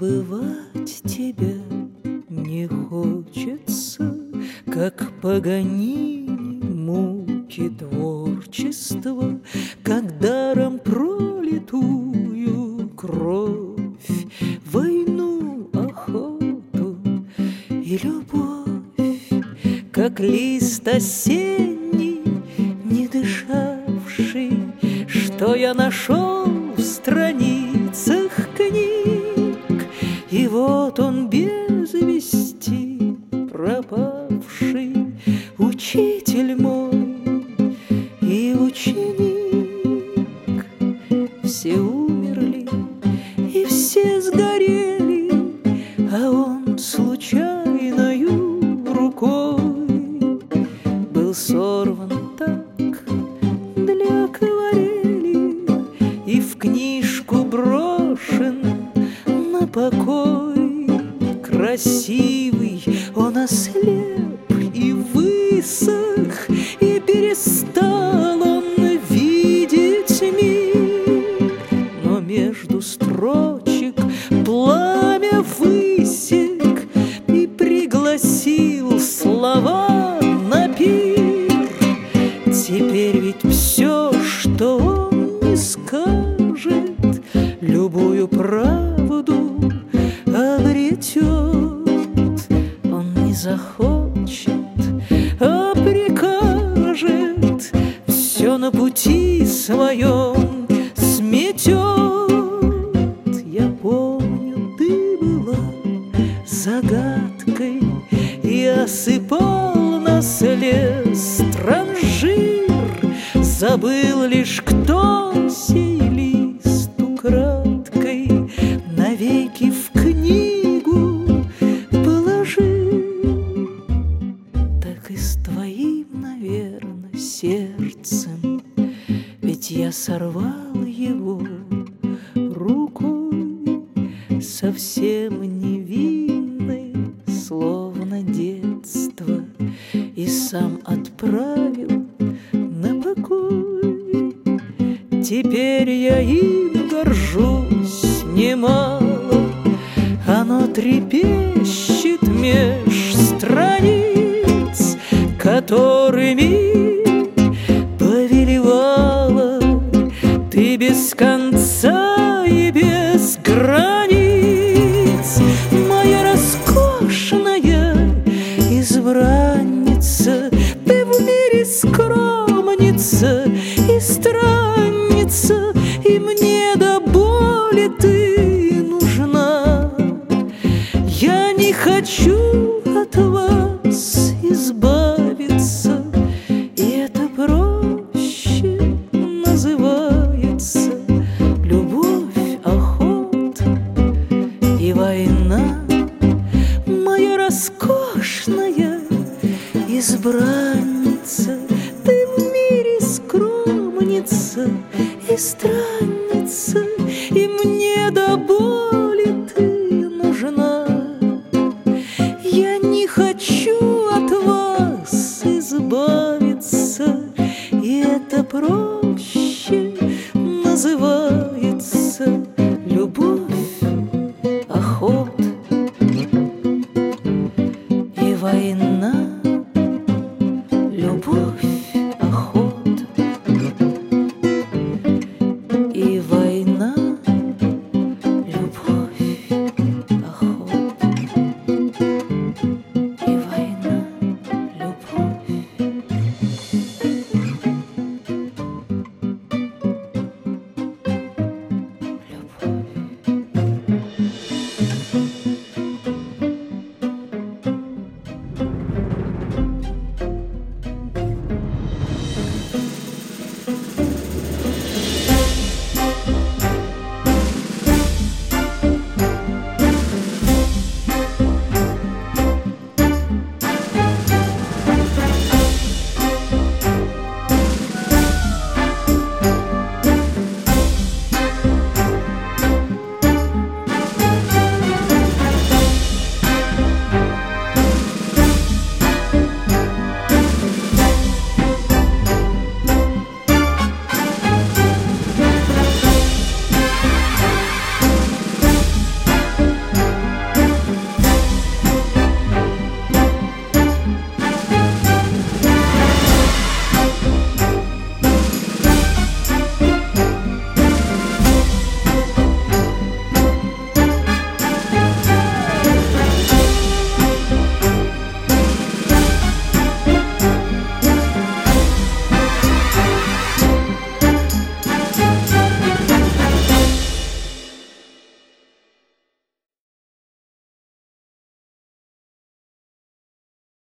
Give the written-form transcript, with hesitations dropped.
забывать тебя не хочется, как Паганини муки творчества, как даром пролитую кровь, войну, охоту и любовь, как лист осенний, не дышавший, что я нашел в страницах книг. И вот он без вести пропавший, учитель мой и ученик. Все умерли и все сгорели, а он случайною рукой был сорван так для акварели и в книжку брошен на покой. Красивый он ослеп и высох, и перестал он видеть мир. Но между строчек пламя высек и пригласил слова на пир. Теперь ведь все, что он не скажет, любую правду обретет. Он не захочет, а прикажет, все на пути своем сметет. Я помню, ты была загадкой и осыпал нас лес транжир. Забыл лишь, кто сей лист украдкой навеки в книгу положил. Так и с твоим, наверно, сердцем, ведь я сорвал его рукой, совсем невинной, словно детство, и сам отправил на покой. Теперь я им горжусь немало, оно трепещет меж страниц, которыми повелевала ты без конца и без границ. Моя роскошная избранница, ты в мире скромница и странница, и мне до боли ты нужна. Я не хочу от вас избавиться, и это проще называется любовь, охота и война. Моя роскошная избранница, ты в мире скромница и странница, и мне до боли ты нужна. Я не хочу от вас избавиться, и это проще называется любовь, охота и война. Любовь,